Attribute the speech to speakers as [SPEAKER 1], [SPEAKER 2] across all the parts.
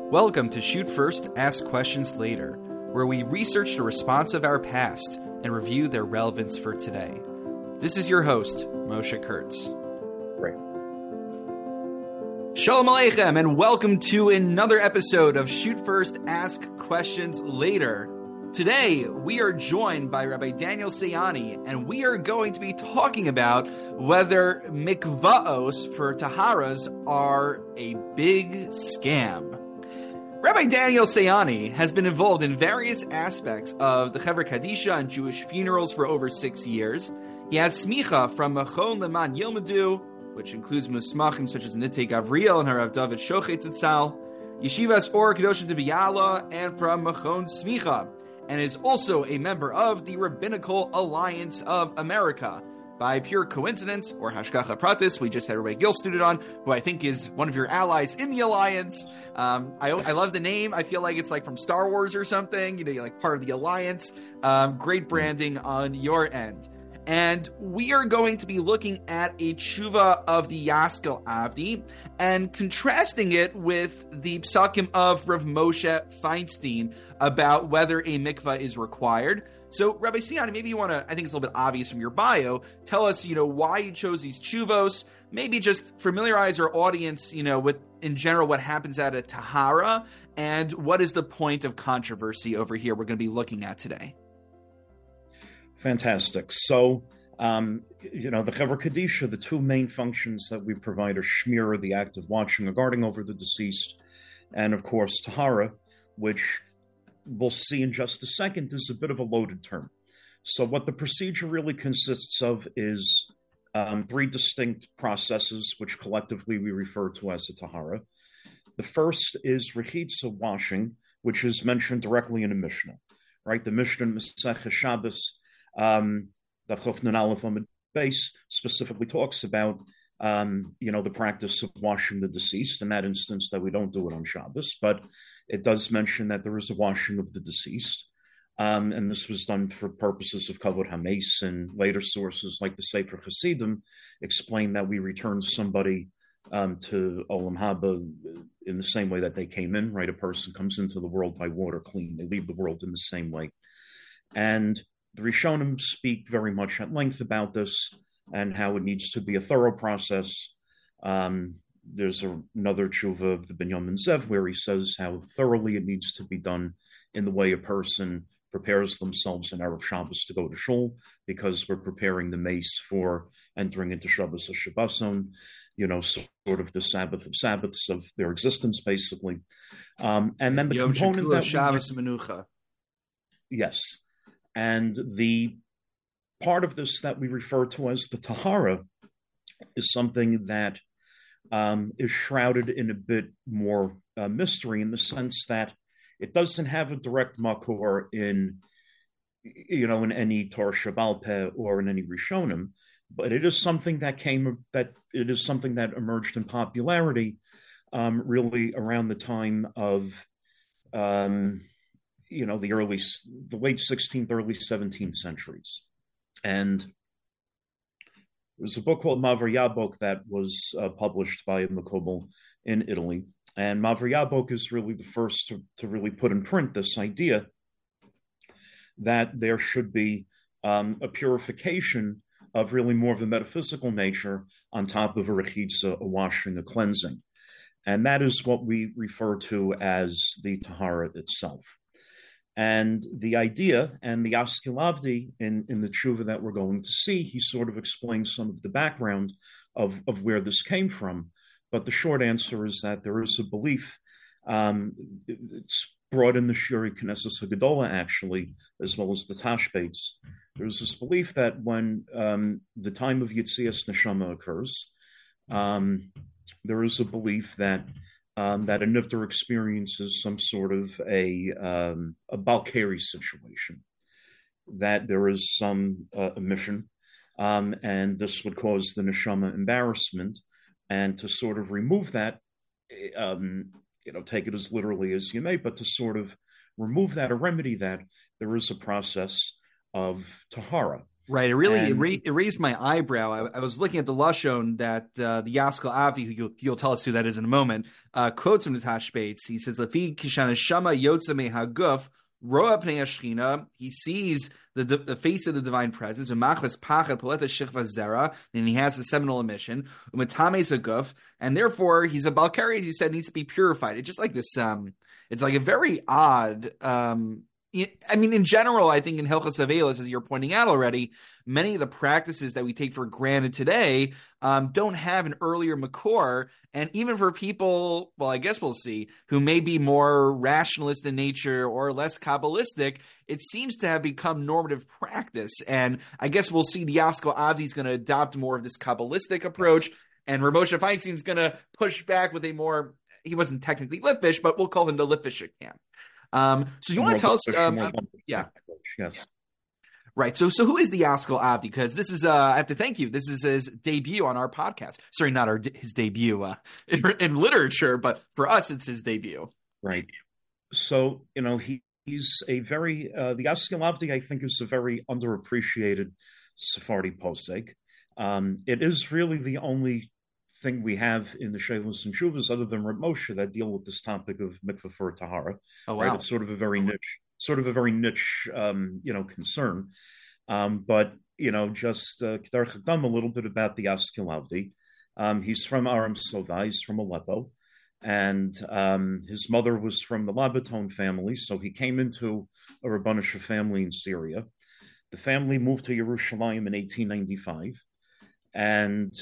[SPEAKER 1] Welcome to Shoot First, Ask Questions Later, where we research the response of our past and review their relevance for today. This is your host, Moshe Kurtz.
[SPEAKER 2] Great.
[SPEAKER 1] Shalom Aleichem, and welcome to another episode of Shoot First, Ask Questions Later. Today, we are joined by Rabbi Daniel Sayani, and we are going to be talking about whether mikvaos for taharas are a big scam. Rabbi Daniel Sayani has been involved in various aspects of the Chevra Kadisha and Jewish funerals for over 6 years. He has smicha from Machon Leman Yilmadu, which includes musmachim such as Nitei Gavriel and Harav David Shochet Tzatzal, Yeshivas Or Kedoshim de Biyala, and from Machon Smicha, and is also a member of the Rabbinical Alliance of America. By pure coincidence, or hashgacha pratis, we just had Rabbi Gil student on, who I think is one of your allies in the alliance. I love the name. I feel like it's like from Star Wars or something. You know, you're like part of the alliance. Great branding on your end. And we are going to be looking at a tshuva of the Yaskel Avdi and contrasting it with the psakim of Rav Moshe Feinstein about whether a mikvah is required. So, Rabbi Sayani, maybe you want to, I think it's a little bit obvious from your bio, tell us, why you chose these tshuvos, maybe just familiarize our audience, with, in general, what happens at a tahara, and what is the point of controversy over here we're going to be looking at today.
[SPEAKER 2] Fantastic. So, the Chevra Kadisha, the two main functions that we provide are shmira, the act of watching or guarding over the deceased, and of course, tahara, which we'll see in just a second is a bit of a loaded term. So what the procedure really consists of is three distinct processes, which collectively we refer to as a tahara. The first is rechitza, washing, which is mentioned directly in a Mishnah, right? The Mishnah in Masechah Shabbos, the Chof Nun Aleph Amud Beis, specifically talks about the practice of washing the deceased. In that instance, that we don't do it on Shabbos, but it does mention that there is a washing of the deceased. And this was done for purposes of Kavod HaMeis, and later sources like the Sefer Chassidim explain that we return somebody to Olam Haba in the same way that they came in, right? A person comes into the world by water clean. They leave the world in the same way. And the Rishonim speak very much at length about this and how it needs to be a thorough process. There's another tshuva of the Binyamin Zev where he says how thoroughly it needs to be done in the way a person prepares themselves in Erev Shabbos to go to shul, because we're preparing the mace for entering into Shabbos HaShabboson, sort of the Sabbath of Sabbaths of their existence, basically. And then the
[SPEAKER 1] Yom
[SPEAKER 2] component that
[SPEAKER 1] Shabbos Menucha.
[SPEAKER 2] Yes. And the part of this that we refer to as the tahara is something that is shrouded in a bit more mystery, in the sense that it doesn't have a direct makor in any Torah Shebaal Peh or in any Rishonim, but it is something that emerged in popularity really around the time of the late 16th, early 17th centuries. And there was a book called Mavar Yabok that was published by Makobel in Italy. And Mavar Yabok is really the first to really put in print this idea that there should be a purification of really more of the metaphysical nature on top of a rechitza, a washing, a cleansing. And that is what we refer to as the tahara itself. And the idea, and the Yaskel Avdi in the tshuva that we're going to see, he sort of explains some of the background of where this came from. But the short answer is that there is a belief, it's brought in the Shuri Knesset Gedola actually, as well as the Tashbates. There's this belief that when the time of Yitzias Neshama occurs, there is a belief that that a nifter experiences some sort of a Balkari situation, that there is some emission, and this would cause the neshama embarrassment, and to sort of remove that, take it as literally as you may, but to sort of remove that or remedy that, there is a process of tahara.
[SPEAKER 1] Right. It really
[SPEAKER 2] And
[SPEAKER 1] it raised my eyebrow. I was looking at the Lashon that the Yaskel Avdi, who you'll tell us who that is in a moment, quotes from the Tashbates. He says, "Lafi kishana shama yotza me haguf roa pnei hashchina." He sees the face of the divine presence. Umachas pachat poleta shichva zera, and he has the seminal emission. Umatames haguf, and therefore he's a balkari, as you said, needs to be purified. It's just like this. It's like a very odd. I mean, in general, I think in Hilchos Avelos, as you're pointing out already, many of the practices that we take for granted today don't have an earlier makor. And even for people, well, I guess we'll see, who may be more rationalist in nature or less Kabbalistic, it seems to have become normative practice. And I guess we'll see the Yaskol Avdi is going to adopt more of this Kabbalistic approach, and Ramosha Feinstein is going to push back with a more, he wasn't technically Litvish, but we'll call him the Litvish camp. So you want to tell us? Yeah.
[SPEAKER 2] Yes.
[SPEAKER 1] Right. So who is the Yaskel Avdi? Because this is, I have to thank you. This is his debut on our podcast. Sorry, not his debut in literature, but for us, it's his debut.
[SPEAKER 2] Right. So, he's a very, the Yaskel Avdi, I think, is a very underappreciated Sephardi posek. It is really the only thing we have in the Sheilos and Shuvas other than Reb Moshe that deal with this topic of mikveh for tahara.
[SPEAKER 1] Oh, wow.
[SPEAKER 2] Right? It's sort of a very niche, concern. But just Kedar Chadam, a little bit about the Yaskel Avdi. He's from Aram Sova. He's from Aleppo, and his mother was from the Labaton family. So he came into a Rabbanisha family in Syria. The family moved to Yerushalayim in 1895, and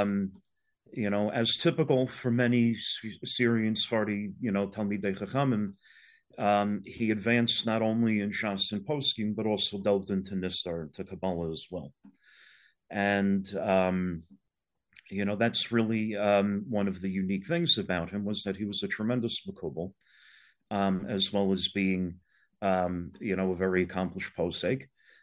[SPEAKER 2] as typical for many Syrian Sephardi, Talmidei Chachamim, he advanced not only in Shas and Poskim, but also delved into Nistar, to Kabbalah as well. And, that's really one of the unique things about him, was that he was a tremendous Makubal, as well as being, a very accomplished posek.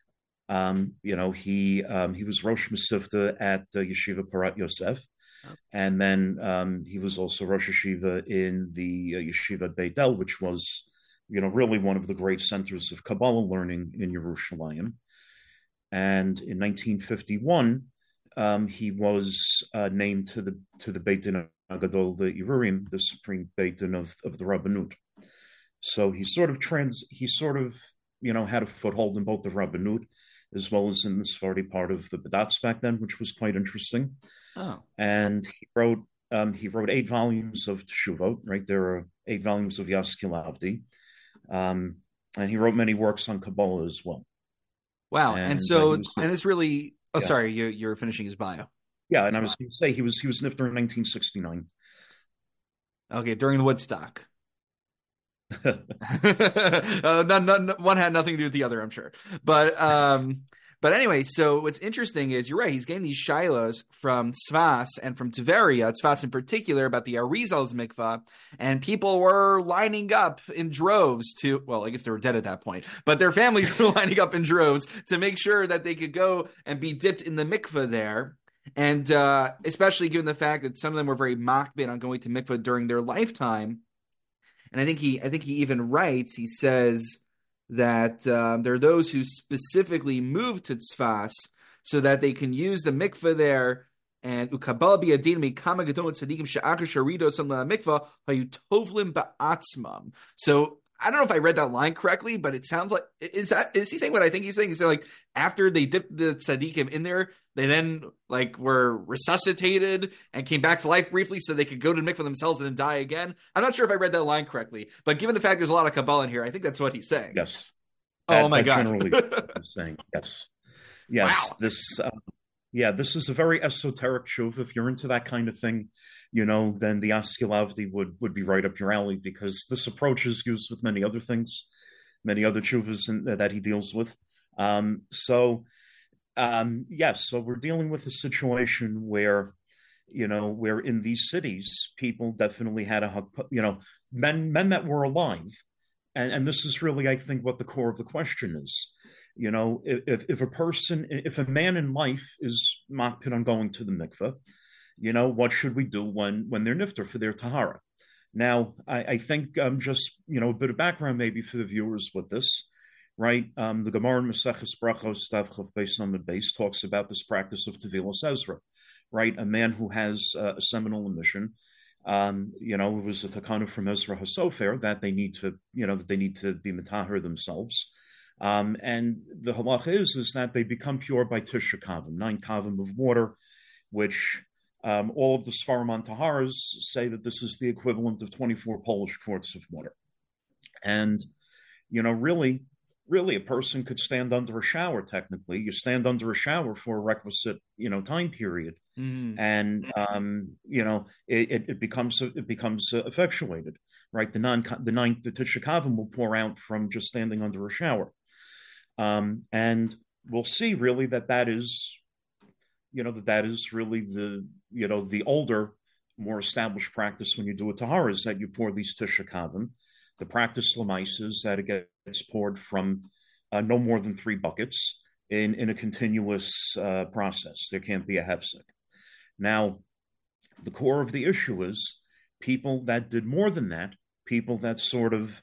[SPEAKER 2] He was Rosh Mesivta at Yeshiva Parat Yosef. And then he was also Rosh Yeshiva in the Yeshiva Beit El, which was, really one of the great centers of Kabbalah learning in Yerushalayim. And in 1951, he was named to the Beit Din Agadol, the Yerurim, the supreme Beit Din of the Rabbanut. So he sort of had a foothold in both the Rabbanut as well as in the Sephardi part of the Badatz back then, which was quite interesting.
[SPEAKER 1] Oh.
[SPEAKER 2] And he wrote 8 volumes of Teshuvot, right? There are 8 volumes of Yaskel Avdi. And he wrote many works on Kabbalah as well.
[SPEAKER 1] Wow. And it's really, sorry, you're finishing his bio.
[SPEAKER 2] Yeah. And I was going to say, he was Nifter in 1969.
[SPEAKER 1] Okay. During the Woodstock. One had nothing to do with the other, I'm sure. But anyway, so what's interesting is, you're right, he's getting these shilos from Tzfas and from Tveria, Tzfas in particular, about the Arizal's mikvah, and people were lining up in droves to, well, I guess they were dead at that point, but their families were lining up in droves to make sure that they could go and be dipped in the mikvah there. And especially given the fact that some of them were very makbid on going to mikvah during their lifetime. And I think he even writes, he says that there are those who specifically move to Tzfas so that they can use the mikveh there. And ukabal biyadin mikama gadol tzadikim she'achar sharidos on the mikveh hayu tovlim ba'atzmam. So I don't know if I read that line correctly, but it sounds like, is he saying what I think he's saying? He's saying, like, after they dipped the tzaddikim in there, they then were resuscitated and came back to life briefly so they could go to the mikveh themselves and then die again. I'm not sure if I read that line correctly, but given the fact there's a lot of Kabbalah in here, I think that's what he's saying.
[SPEAKER 2] Yes.
[SPEAKER 1] Oh my God.
[SPEAKER 2] Generally what I'm saying. Yes. Wow. This is a very esoteric shuv. If you're into that kind of thing, then the Yaskel Avdi would be right up your alley, because this approach is used with many other things, many other shuvas that he deals with. So we're dealing with a situation where in these cities, people definitely had men that were alive. And this is really, I think, what the core of the question is. If a man in life is makpid on going to the mikveh, what should we do when they're nifter for their tahara? Now, I think just, a bit of background maybe for the viewers with this. right? The Gemara in Maseches Brachos Tav Chav Beis Amud Beis talks about this practice of Tevilas Ezra, right? A man who has a seminal emission. It was a takana from Ezra HaSofer that they need to, that they need to be metaher themselves. And the halach is that they become pure by Tisha Kavim, 9 Kavim of water, which all of the Svarim on Taharas say that this is the equivalent of 24 Polish quarts of water. And, really a person could stand under a shower, technically. You stand under a shower for a requisite, time period. Mm-hmm. And, it becomes effectuated, right? The Tisha Kavim will pour out from just standing under a shower. And we'll see really that is really the older, more established practice when you do a tahara is that you pour these Tisha Kavim. The practice lamais is that it gets poured from no more than 3 buckets in a continuous process. There can't be a hefsek. Now, the core of the issue is people that did more than that, people that sort of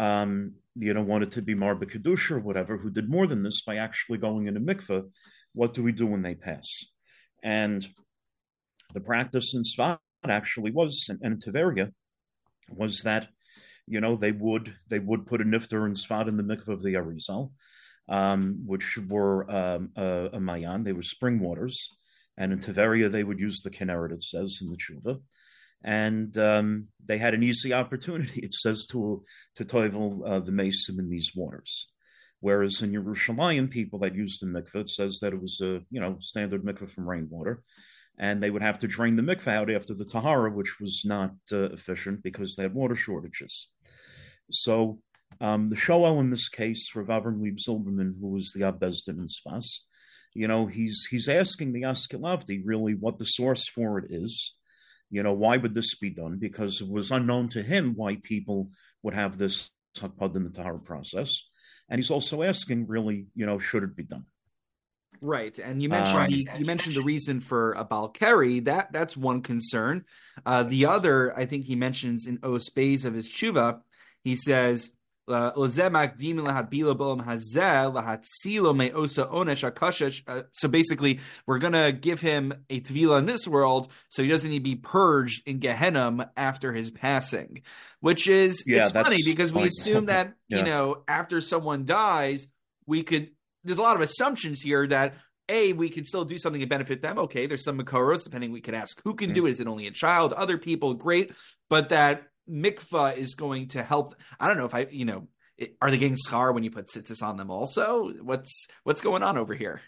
[SPEAKER 2] wanted to be marba kedusha or whatever, who did more than this by actually going in a mikveh. What do we do when they pass? And the practice in Sfat actually was, and in Tiberia, was that they would put a nifter and Sfat in the mikveh of the Arizal, which were a mayan. They were spring waters, and in Tiberia they would use the Kinneret, it says in the Tshuva. And they had an easy opportunity, it says, to toivel the mesim in these waters. Whereas in Yerushalayim, people that used the mikveh, it says that it was a standard mikveh from rainwater, and they would have to drain the mikveh out after the tahara, which was not efficient because they had water shortages. So the shoel in this case, Rav Avram Leib Zilberman, who was the Abbezdin in Sfas, he's asking the Askelavdi really what the source for it is. Why would this be done? Because it was unknown to him why people would have this hakpad in the tahara process. And he's also asking, really, should it be done?
[SPEAKER 1] Right, and you mentioned the reason for a balkari. That's one concern. The other, I think he mentions in Osbeis of his tshuva, he says, so basically, we're going to give him a tevilah in this world so he doesn't need to be purged in Gehenna after his passing. Which is, it's funny because we assume that, after someone dies, there's a lot of assumptions here that, we can still do something to benefit them. Okay, there's some makoros, depending, we could ask who can do it. Is it only a child? Other people, great. But that mikvah is going to help. I don't know if are they getting schar when you put tzitzis on them also? What's going on over here?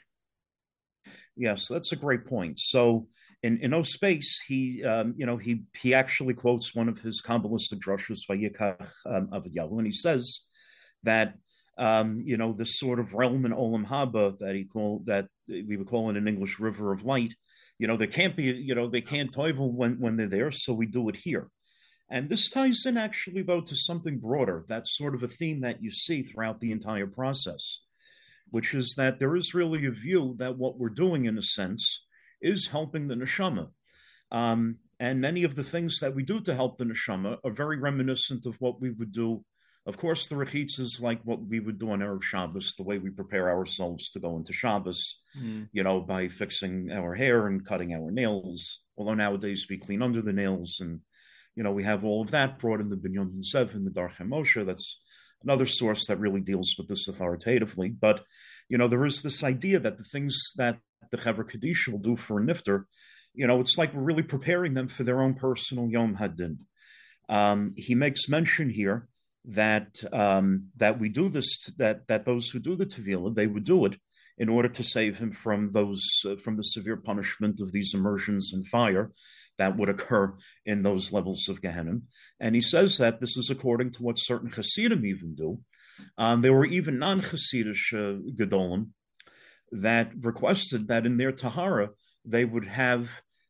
[SPEAKER 2] Yes, that's a great point. So in Osbeis, he actually quotes one of his Kabbalistic drushes, Vayikach Avadyahu, and he says that this sort of realm in Olam Haba that we would call in English river of light, there can't be, they can't toivel when they're there, so we do it here. And this ties in actually, though, to something broader. That's sort of a theme that you see throughout the entire process, which is that there is really a view that what we're doing, in a sense, is helping the neshama. And many of the things that we do to help the neshama are very reminiscent of what we would do. Of course, the rechitz is like what we would do on Erev Shabbos, the way we prepare ourselves to go into Shabbos, by fixing our hair and cutting our nails. Although nowadays we clean under the nails, and we have all of that brought in the Binyan Yosef and the Darchei Moshe. That's another source that really deals with this authoritatively. But there is this idea that the things that the Chevra Kadisha will do for a nifter, it's like we're really preparing them for their own personal Yom Hadin. He makes mention here that we do this, that those who do the tevilah, they would do it in order to save him from the severe punishment of these immersions in fire that would occur in those levels of Gehenna. And he says that this is according to what certain Hasidim even do. There were even non-Hasidish Gedolim that requested that in their Tahara they would have,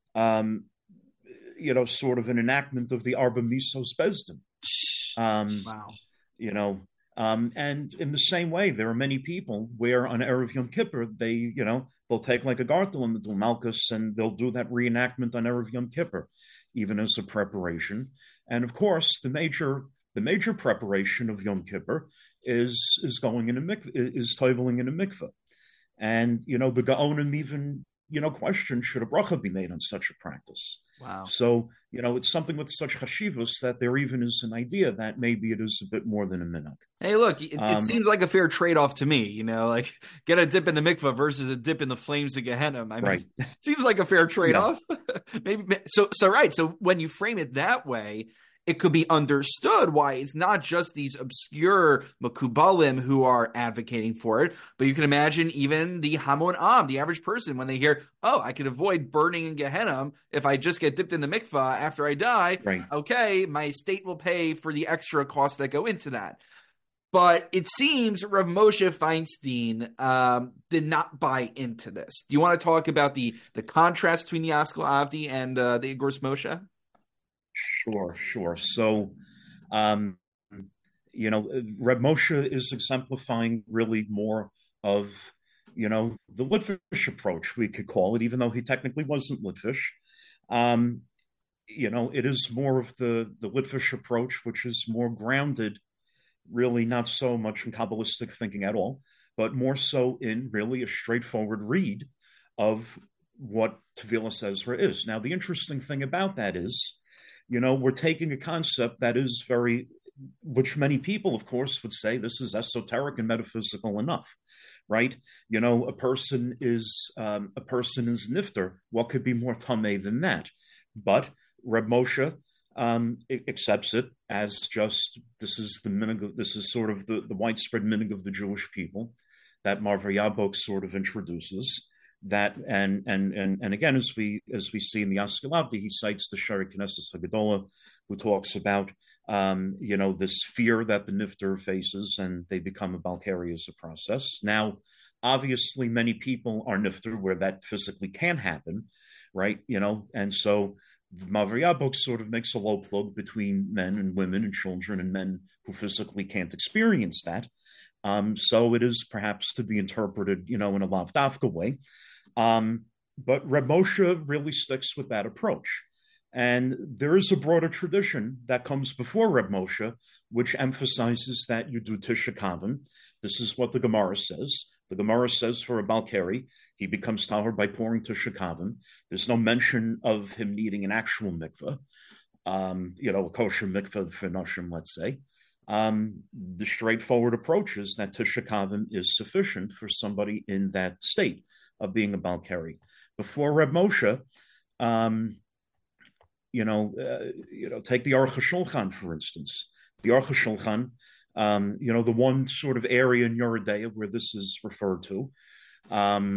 [SPEAKER 2] sort of an enactment of the Arba Misos Bezdin.
[SPEAKER 1] Wow.
[SPEAKER 2] And in the same way, there are many people where on Erev Yom Kippur, they'll take like a gartel and the Malchus, and they'll do that reenactment on Erev Yom Kippur, even as a preparation. And of course, the major The major preparation of Yom Kippur is going in a is toiveling in a mikveh. And, the Gaonim even, question, should a bracha be made on such a practice?
[SPEAKER 1] Wow.
[SPEAKER 2] So, it's something with such chashivus that there even is an idea that maybe it is a bit more than a minhag.
[SPEAKER 1] Hey, look, it seems like a fair trade-off to me, like get a dip in the mikvah versus a dip in the flames of Gehenna. I mean, it seems like a fair trade-off. Yeah. Maybe so right. So when you frame it that way, it could be understood why it's not just these obscure Mekubalim who are advocating for it, but you can imagine even the Hamon Am, the average person, when they hear, oh, I could avoid burning in Gehenna if I just get dipped in the mikvah after I die.
[SPEAKER 2] Right.
[SPEAKER 1] Okay, my state will pay for the extra costs that go into that. But it seems Rav Moshe Feinstein did not buy into this. Do you want to talk about the contrast between Yaskel Avdi and the Igros Moshe?
[SPEAKER 2] Sure. So, Reb Moshe is exemplifying really more of, the Litvish approach, we could call it, even though he technically wasn't Litvish. It is more of the Litvish approach, which is more grounded, really not so much in Kabbalistic thinking at all, but more so in really a straightforward read of what Tevilas Ezra is. Now, the interesting thing about that is, we're taking a concept that is which many people, of course, would say this is esoteric and metaphysical enough, right? A person is nifter. What could be more tameh than that? But Reb Moshe accepts it as just this is the minhag. This is sort of the widespread minhag of the Jewish people that Marvar Yabok sort of introduces. That and again, as we see in the Yaskel Avdi, he cites the Shari Knesset Hagadola, who talks about this fear that the nifter faces, and they become a balkari as a process. Now, obviously, many people are nifter where that physically can happen, right? And so Marvar Yabok sort of makes a low plug between men and women and children and men who physically can't experience that. So it is perhaps to be interpreted, in a lav dafka way. But Reb Moshe really sticks with that approach. And there is a broader tradition that comes before Reb Moshe, which emphasizes that you do Tisha Kavim. This is what the Gemara says. The Gemara says for a Balkari, he becomes tahor by pouring Tisha Kavim. There's no mention of him needing an actual mikveh, a kosher mikveh for Noshim, let's say. The straightforward approach is that Tisha Kavim is sufficient for somebody in that state of being a Balkari. Before Reb Moshe, take the Aruch HaShulchan, for instance. The Aruch HaShulchan, the one sort of area in Yeridea where this is referred to, the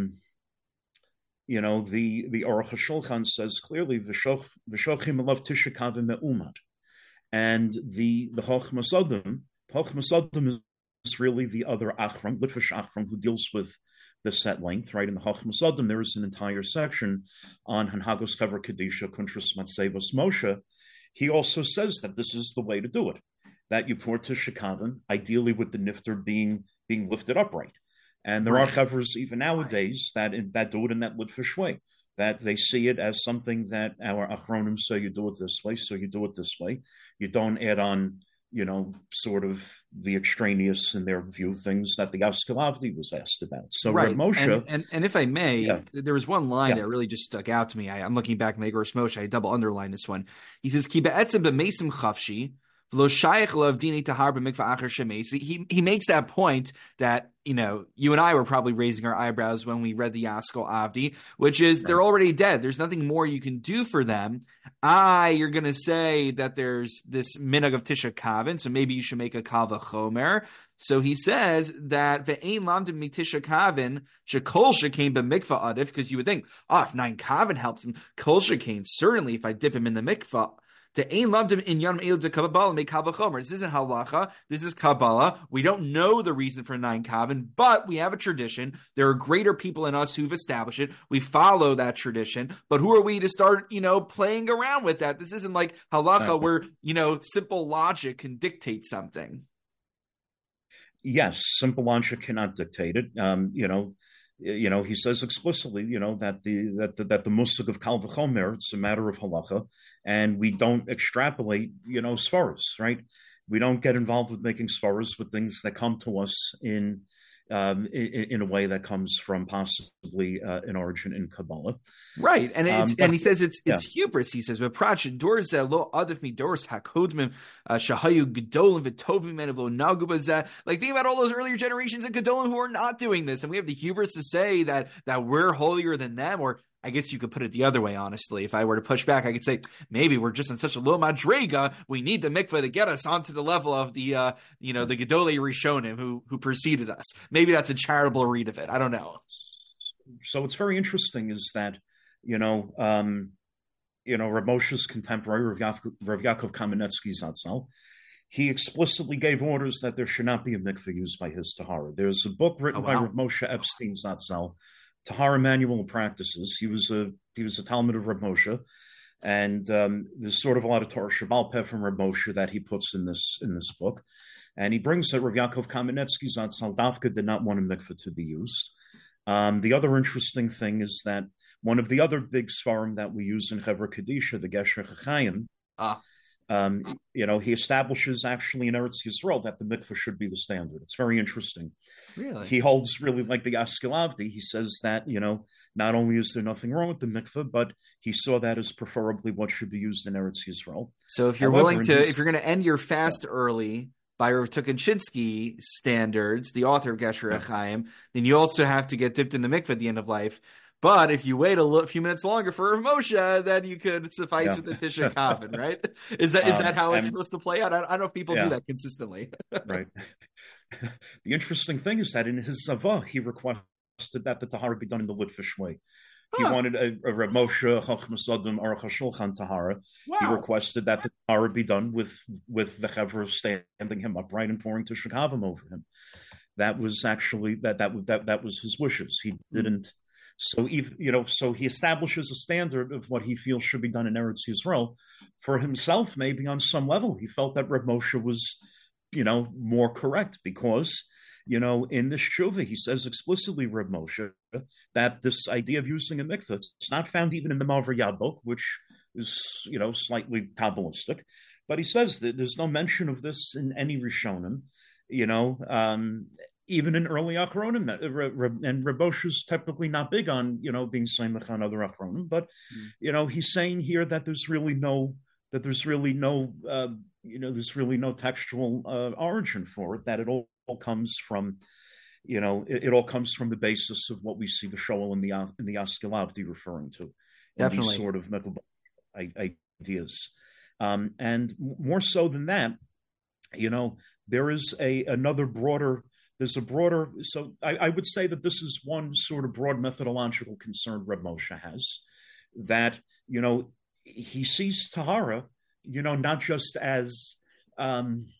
[SPEAKER 2] Aruch HaShulchan says clearly, V'shochim alav Tisha Kavim me'umad. And the Chochmas Adam is really the other Achron, Litvish Achron, who deals with the set length, right? In the Chochmas Adam, there is an entire section on Hanhagos Chaver Kedisha, Kuntras Matsevos Moshe. He also says that this is the way to do it, that you pour Tisha Kavim, ideally with the nifter being lifted upright. And there are Chavers even nowadays that do it in that Litvish way, that they see it as something that our Achronim say you do it this way, so you do it this way. You don't add on, sort of the extraneous in their view things that the Yaskel Avdi was asked about. So
[SPEAKER 1] right.
[SPEAKER 2] Reb Moshe,
[SPEAKER 1] and if I may, there was one line that really just stuck out to me. I'm looking back at Igros Moshe. I double underline this one. He says, "Ki be'etzem b'meisim chavshi." He makes that point that, you and I were probably raising our eyebrows when we read the Yaskel Avdi, which is they're already dead. There's nothing more you can do for them. You're going to say that there's this minhag of Tisha Kavin, so maybe you should make a Kava Chomer. So he says that the Ein Lamdim Mitisha Kavin, Shekol Shekain b'mikvah adif, because you would think, if 9 Kavin helps him, Kol Shekain, certainly if I dip him in the mikvah, to Ein Lamdim in Yom El de Kabbalah make Kava Chomer. This isn't halacha. This is Kabbalah. We don't know the reason for 9 Kavin, but we have a tradition. There are greater people in us who've established it. We follow that tradition. But who are we to start, playing around with that? This isn't like halacha where, simple logic can dictate something.
[SPEAKER 2] Yes, simple logic cannot dictate it. He says explicitly, that the musig of Kal V'chomer, it's a matter of halacha, and we don't extrapolate, svaros, right? We don't get involved with making svaras with things that come to us in a way that comes from possibly an origin in Kabbalah.
[SPEAKER 1] Right, and and he says it's hubris. He says, "Lo adif mi doris hakodmim shahayu gedolim v'tovim and lo nagu bazeh." Like, think about all those earlier generations of gedolim who are not doing this, and we have the hubris to say that we're holier than them. Or I guess you could put it the other way. Honestly, if I were to push back, I could say maybe we're just in such a low madrega. We need the mikveh to get us onto the level of the the gedolei rishonim who preceded us. Maybe that's a charitable read of it. I don't know.
[SPEAKER 2] So what's very interesting is that Rav Moshe's contemporary, Rav Yaakov Kamenetsky Zatzal, he explicitly gave orders that there should not be a mikveh used by his tahara. There's a book written by Rav Moshe Epstein Zatzal, Tahara Manual of Practices. He was a Talmud of Rav Moshe, and there's sort of a lot of Torah Shabbal Peh from Rav Moshe that he puts in this book, and he brings that Rav Yaakov Kamenetsky Zatzal Dafka did not want a mikveh to be used. The other interesting thing is that one of the other big svarim that we use in Chevra Kadisha, the Gesher Chachayim, he establishes actually in Eretz Yisrael that the mikveh should be the standard. It's very interesting.
[SPEAKER 1] Really?
[SPEAKER 2] He holds really like the Askelavdi. He says that, not only is there nothing wrong with the mikveh, but he saw that as preferably what should be used in Eretz Yisrael.
[SPEAKER 1] So if you're if you're going to end your fast early by Rav Tukachinsky standards, the author of Gesher Chaim, then you also have to get dipped in the mikveh at the end of life. But if you wait a few minutes longer for Rav Moshe, then you could suffice with the Tisha Kavin, right? Is that how it's supposed to play out? I don't know if people do that consistently.
[SPEAKER 2] Right. The interesting thing is that in his Zavah, he requested that the Tahara be done in the Litvish way. He wanted a Rav Moshe Chachmas Adam Aruch HaShulchan Tahara. Wow. He requested that the Tahara be done with the Chevra standing him upright and pouring Tisha Kavim over him. That was actually that was his wishes. He didn't. So so he establishes a standard of what he feels should be done in Eretz Yisrael. For himself, maybe on some level, he felt that Rav Moshe was, more correct because, in this Shuvah, he says explicitly, Rav Moshe, that this idea of using a mikveh, it's not found even in the Mavar Yad book, which is, slightly Kabbalistic. But he says that there's no mention of this in any Rishonim, even in early Achronim, and Rav Moshe is typically not big on, being Seimach on other Achronim, but, he's saying here that there's really no textual origin for it, that it all comes from, it all comes from the basis of what we see the Shoel and the Askelavdi referring to.
[SPEAKER 1] Definitely.
[SPEAKER 2] These sort of ideas. And more so than that, there is another broader. There's a broader, so I would say that this is one sort of broad methodological concern Reb Moshe has, that, he sees Tahara, not just as a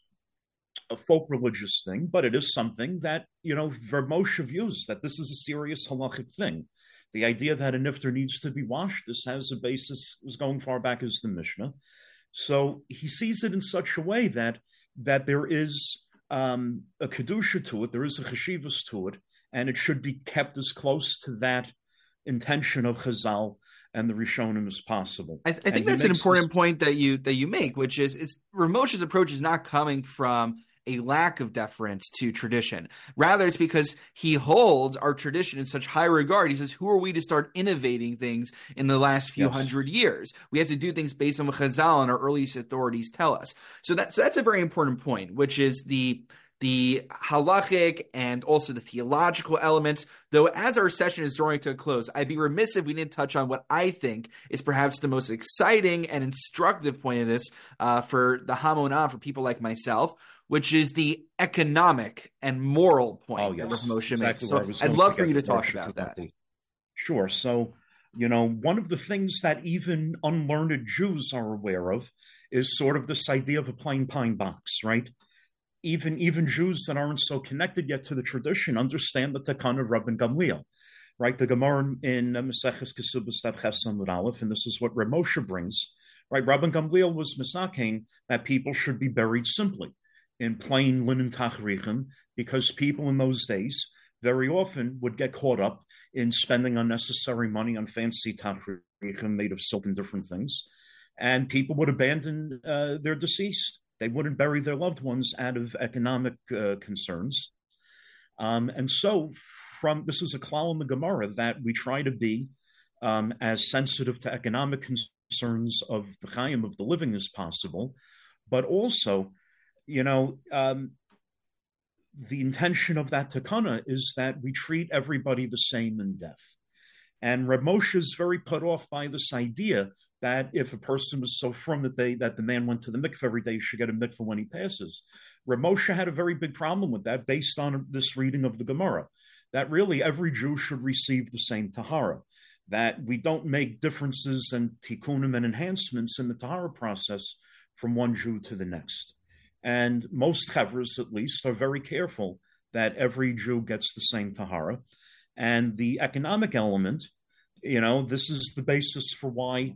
[SPEAKER 2] folk religious thing, but it is something that, Reb Moshe views that this is a serious halachic thing. The idea that a nifter needs to be washed, this has a basis, was going far back as the Mishnah. So he sees it in such a way that there is a kedusha to it, there is a cheshivas to it, and it should be kept as close to that intention of Chazal and the Rishonim as possible.
[SPEAKER 1] I think that's an important point that you make, which is Rav Moshe's approach is not coming from a lack of deference to tradition. Rather, it's because he holds our tradition in such high regard. He says, who are we to start innovating things in the last few hundred years? We have to do things based on what Chazal and our earliest authorities tell us. So that's a very important point, which is the halachic and also the theological elements. Though as our session is drawing to a close, I'd be remiss if we didn't touch on what I think is perhaps the most exciting and instructive point of this for the Hamonah, for people like myself, which is the economic and moral point that Rav Moshe makes. So I'd love for you to talk about that.
[SPEAKER 2] Sure. So, one of the things that even unlearned Jews are aware of is sort of this idea of a plain pine box, right? Even Jews that aren't so connected yet to the tradition understand the Takana of Rabban Gamliel, right? The Gemara in Maseches Kesubos Daf Ches Amud Aleph, and this is what Reb Moshe brings, right? Rabban Gamliel was misakein that people should be buried simply in plain linen tachrichim, because people in those days very often would get caught up in spending unnecessary money on fancy tachrichim made of silk and different things, and people would abandon their deceased They wouldn't bury their loved ones out of economic concerns. And so, this is a klal in the Gemara that we try to be as sensitive to economic concerns of the chayim, of the living, as possible, but also, the intention of that takana is that we treat everybody the same in death. And Reb Moshe is very put off by this idea that if a person was so frum that the man went to the mikveh every day, he should get a mikveh when he passes. Reb Moshe had a very big problem with that based on this reading of the Gemara, that really every Jew should receive the same tahara, that we don't make differences and tikkunim and enhancements in the tahara process from one Jew to the next. And most chavras, at least, are very careful that every Jew gets the same tahara. And the economic element, this is the basis for why,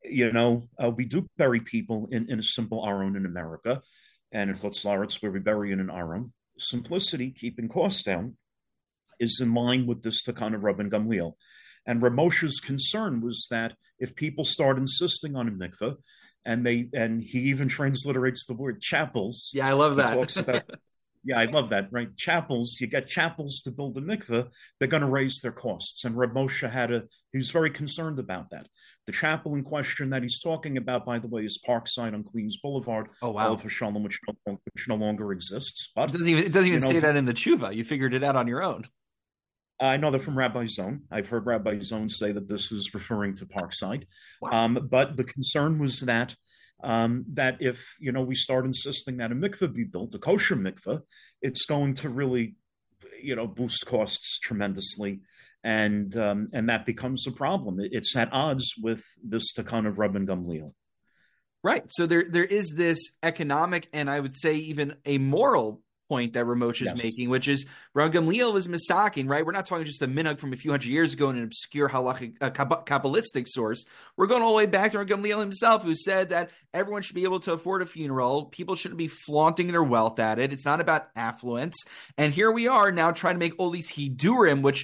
[SPEAKER 2] we do bury people in a simple aron in America, and in Chutz La'aretz, where we bury in an aron. Simplicity, keeping costs down, is in line with this takana Rabban Gamliel. And Reb Moshe's concern was that if people start insisting on a mikveh, and he even transliterates the word chapels.
[SPEAKER 1] Yeah, I love that.
[SPEAKER 2] Talks about, yeah, I love that, right? Chapels, you get chapels to build a mikveh, they're going to raise their costs. And Reb Moshe he was very concerned about that. The chapel in question that he's talking about, by the way, is Parkside on Queens Boulevard.
[SPEAKER 1] Oh, wow.
[SPEAKER 2] Which no longer exists. But
[SPEAKER 1] it doesn't even say that in the tshuva. You figured it out on your own.
[SPEAKER 2] I know that from Rabbi Zone. I've heard Rabbi Zone say that this is referring to Parkside.
[SPEAKER 1] Wow.
[SPEAKER 2] But the concern was that if, we start insisting that a mikveh be built, a kosher mikveh, it's going to really, boost costs tremendously. And that becomes a problem. It's at odds with this takana of Rabban Gamliel.
[SPEAKER 1] Right. So there is this economic and I would say even a moral point that Ramosh is making, which is Rabban Gamliel was misaking, right? We're not talking just a minhag from a few hundred years ago in an obscure halachic, Kabbalistic source. We're going all the way back to Rabban Gamliel himself, who said that everyone should be able to afford a funeral. People shouldn't be flaunting their wealth at it. It's not about affluence. And here we are now trying to make all these hidurim, which,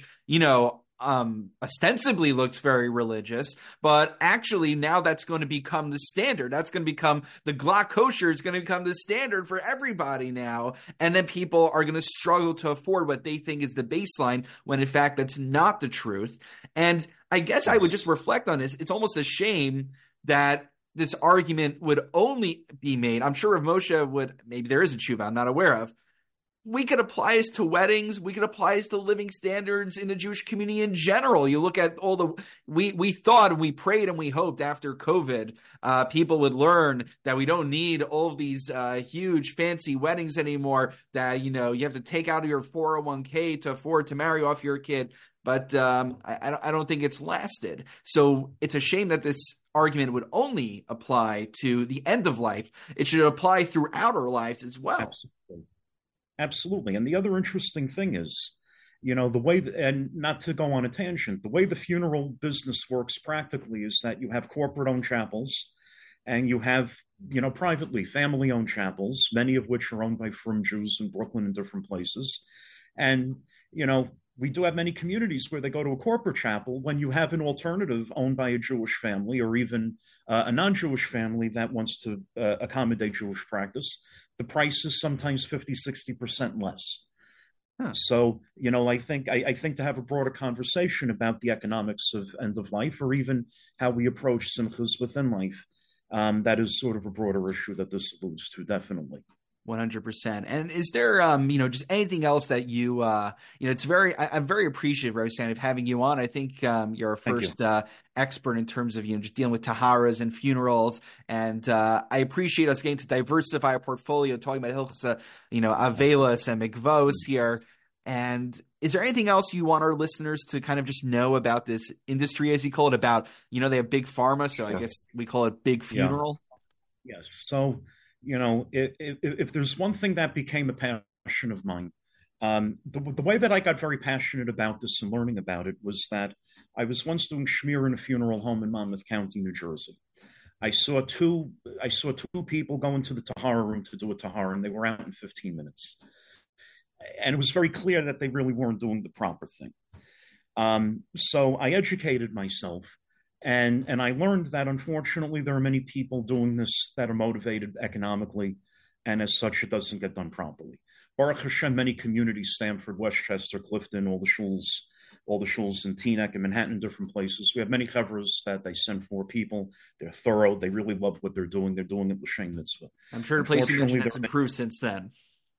[SPEAKER 1] ostensibly looks very religious, but actually now that's going to become the standard. That's going to become the Glock kosher is going to become the standard for everybody now. And then people are going to struggle to afford what they think is the baseline when in fact that's not the truth. And I guess I would just reflect on this. It's almost a shame that this argument would only be made. I'm sure if Moshe would, maybe there is a tshuva I'm not aware of. We could apply this to weddings. We could apply this to living standards in the Jewish community in general. You look at all we thought and we prayed and we hoped after COVID, people would learn that we don't need all of these huge fancy weddings anymore, that, you have to take out of your 401k to afford to marry off your kid. But I don't think it's lasted. So it's a shame that this argument would only apply to the end of life. It should apply throughout our lives as well.
[SPEAKER 2] Absolutely. And the other interesting thing is, the way, and not to go on a tangent, the way the funeral business works practically is that you have corporate-owned chapels and you have, privately family-owned chapels, many of which are owned by frum Jews in Brooklyn and different places. And, we do have many communities where they go to a corporate chapel when you have an alternative owned by a Jewish family or even a non-Jewish family that wants to accommodate Jewish practice. The price is sometimes 50, 60% less. Huh. So, I think to have a broader conversation about the economics of end of life, or even how we approach simchas within life, that is sort of a broader issue that this alludes to, definitely.
[SPEAKER 1] 100%. And is there, just anything else that I'm very appreciative, Roseanne, of having you on. I think you're our first expert in terms of, just dealing with taharas and funerals. And I appreciate us getting to diversify our portfolio, talking about Hilchos, Avelos and Mikvos here. And is there anything else you want our listeners to kind of just know about this industry, as you call it, about, they have big pharma, so sure. I guess we call it big funeral?
[SPEAKER 2] Yeah. Yes. So, if there's one thing that became a passion of mine, the way that I got very passionate about this and learning about it was that I was once doing shmir in a funeral home in Monmouth County, New Jersey. I saw two people go into the tahara room to do a tahara, and they were out in 15 minutes. And it was very clear that they really weren't doing the proper thing. So I educated myself. And I learned that, unfortunately, there are many people doing this that are motivated economically and as such, it doesn't get done properly. Baruch Hashem, many communities, Stamford, Westchester, Clifton, all the shuls in Teaneck and Manhattan, different places. We have many chevras that they send 4 people. They're thorough. They really love what they're doing. They're doing it l'shem mitzvah.
[SPEAKER 1] I'm sure the place you mentioned has improved since then.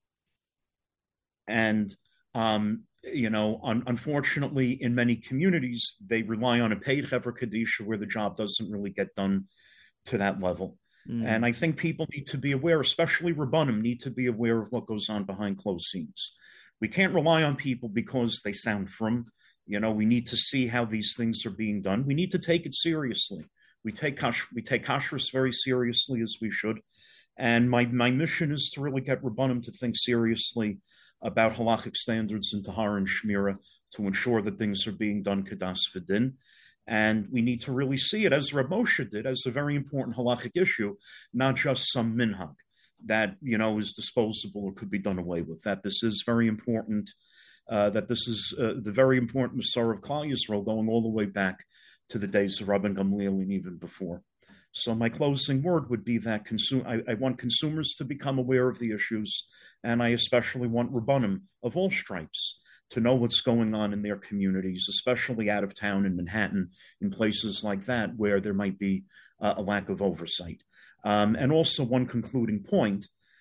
[SPEAKER 2] And, unfortunately, in many communities, they rely on a paid chevra kadisha where the job doesn't really get done to that level. And I think people need to be aware, especially Rabbanim, need to be aware of what goes on behind closed scenes. We can't rely on people because they sound frum. We need to see how these things are being done. We need to take it seriously. We take kashrus very seriously, as we should. And my mission is to really get Rabbanim to think seriously about halachic standards in Tahara and Shmira to ensure that things are being done kedas v'din. And we need to really see it, as Reb Moshe did, as a very important halachic issue, not just some minhag that, is disposable or could be done away with. That this is very important, that this is the very important Masorah of Klal Yisrael going all the way back to the days of Rabban Gamliel and even before. So my closing word would be that I want consumers to become aware of the issues, and I especially want Rabbanim of all stripes to know what's going on in their communities, especially out of town in Manhattan, in places like that where there might be a lack of oversight. And also one concluding point,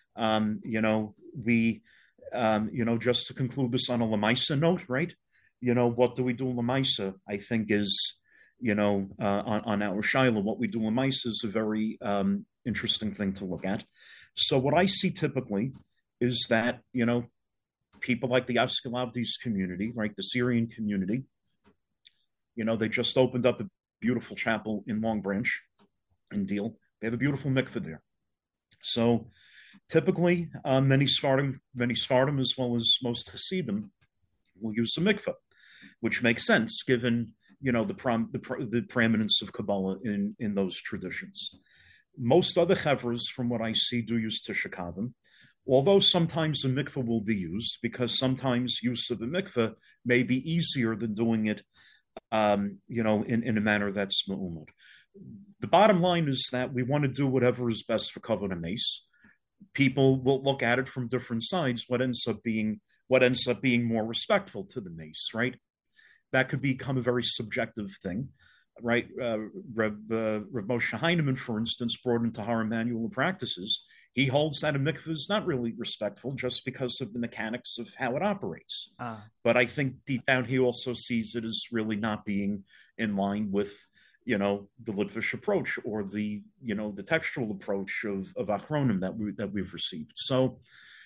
[SPEAKER 2] just to conclude this on a Lamaisa note, right? What do we do Lamaisa, I think is, on our Shaila, what we do Lamaisa is a very interesting thing to look at. So what I see typically is that, people like the Askelavdis community, right, the Syrian community, they just opened up a beautiful chapel in Long Branch, in Deal. They have a beautiful mikveh there. So typically, many Sfardim, as well as most Hasidim, will use a mikveh, which makes sense given, the preeminence of Kabbalah in those traditions. Most other chevras, from what I see, do use Tisha Kavim, although sometimes a mikveh will be used, because sometimes use of the mikveh may be easier than doing it, in a manner that's me'umad. The bottom line is that we want to do whatever is best for Kavod HaMeis. People will look at it from different sides. What ends up being more respectful to the mace, right? That could become a very subjective thing, right? Reb Moshe Heinemann, for instance, brought in Tahara manual practices. He holds that a mikveh is not really respectful just because of the mechanics of how it operates. But I think deep down he also sees it as really not being in line with, the Litvish approach or the textual approach of Achronim that we've received. So,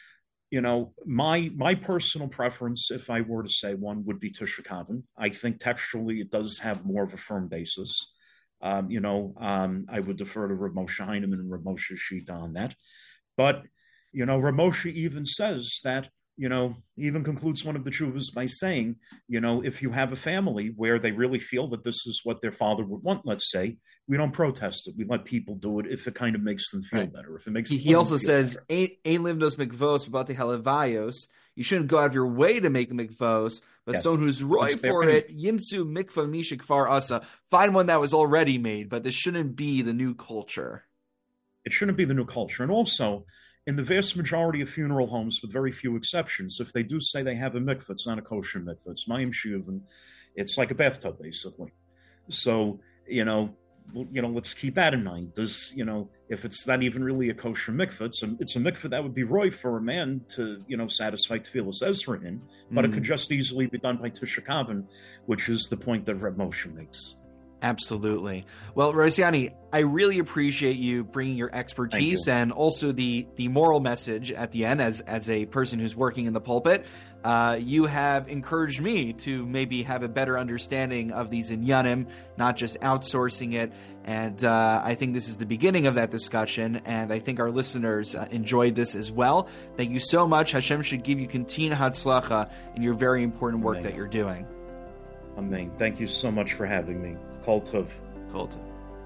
[SPEAKER 2] my personal preference, if I were to say one, would be Tisha Kavim. I think textually it does have more of a firm basis. I would defer to Reb Moshe Heinemann and Reb Moshe Shita on that. But, Reb Moshe even says that, even concludes one of the tshuvas by saying, if you have a family where they really feel that this is what their father would want, let's say, we don't protest it. We let people do it if it kind of makes them feel better. If it makes
[SPEAKER 1] he also says, "Ein livnos mikvos b'batei halavayos." You shouldn't go out of your way to make mikvos, but someone who's roy for it, yimsu mikvah mishik far asa. Find one that was already made, but this shouldn't be the new culture.
[SPEAKER 2] It shouldn't be the new culture. And also, in the vast majority of funeral homes, with very few exceptions, if they do say they have a mikveh, it's not a kosher mikveh. It's mayim shiuv, and it's like a bathtub, basically. So, let's keep that in mind. If it's not even really a kosher mikveh, it's a mikveh that would be roy for a man to, satisfy Tfilas Ezra in, but it could just easily be done by Tisha Kavim, which is the point that Reb Moshe makes.
[SPEAKER 1] Absolutely. Well, Rosiani, I really appreciate you bringing your expertise and also the moral message at the end as a person who's working in the pulpit. You have encouraged me to maybe have a better understanding of these inyanim, not just outsourcing it. And I think this is the beginning of that discussion, and I think our listeners enjoyed this as well. Thank you so much. Hashem should give you continued hatzlacha in your very important work that you're doing.
[SPEAKER 2] Amen. Thank you so much for having me. Kol Tov.
[SPEAKER 1] Kol Tov.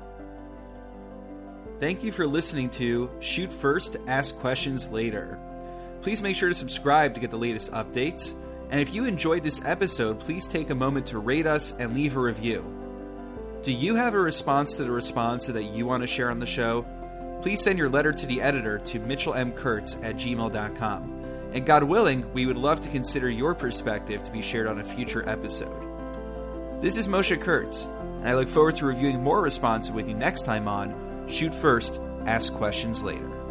[SPEAKER 1] Thank you for listening to Shoot First, Ask Questions Later. Please make sure to subscribe to get the latest updates. And if you enjoyed this episode, please take a moment to rate us and leave a review. Do you have a response to the response that you want to share on the show? please send your letter to the editor to mitchellmkurtz@gmail.com. And God willing, we would love to consider your perspective to be shared on a future episode. This is Moshe Kurtz, and I look forward to reviewing more responses with you next time on Shoot First, Ask Questions Later.